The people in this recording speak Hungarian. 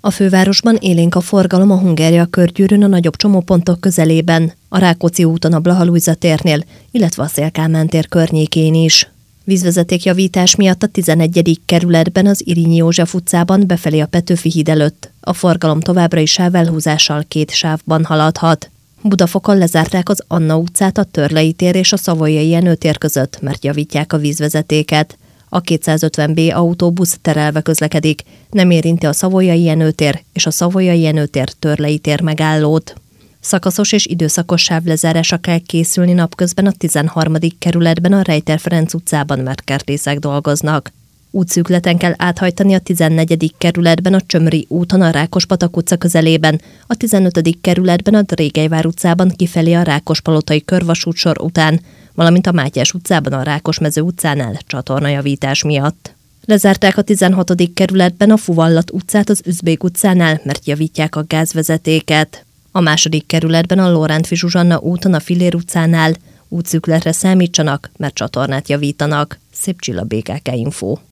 A fővárosban élénk a forgalom a Hungária körgyűrűn a nagyobb csomópontok közelében, a Rákóczi úton a Blaha-Lujza térnél, illetve a Széll-Kálmán tér környékén is. Vízvezetékjavítás miatt a 11. kerületben az Irínyi József utcában befelé a Petőfi híd előtt a forgalom továbbra is sávelhúzással 2 sávban haladhat. Budafokon lezárták az Anna utcát a Törlei tér és a Savoyai Jenő tér között, mert javítják a vízvezetéket. A 250B autóbusz terelve közlekedik, nem érinti a Savoyai Jenő tér és a Savoyai Jenő tér Törlei tér megállót. Szakaszos és időszakos sávlezárásra kell készülni napközben a 13. kerületben a Rejter Ferenc utcában, mert kertészek dolgoznak. Útszűkületen kell áthajtani a 14. kerületben a Csömri úton a Rákospatak utca közelében, a 15. kerületben a Drégelyvár utcában kifelé a Rákospalotai körvasútsor után, valamint a Mátyás utcában a Rákosmező utcánál csatornajavítás miatt. Lezárták a 16. kerületben a Fuvallat utcát az Üzbég utcánál, mert javítják a gázvezetéket. A 2. kerületben a Lórántfi Zsuzsanna úton a Fillér utcánál útszűkületre számítsanak, mert csatornát javítanak. Szép Csilla, BKK Info.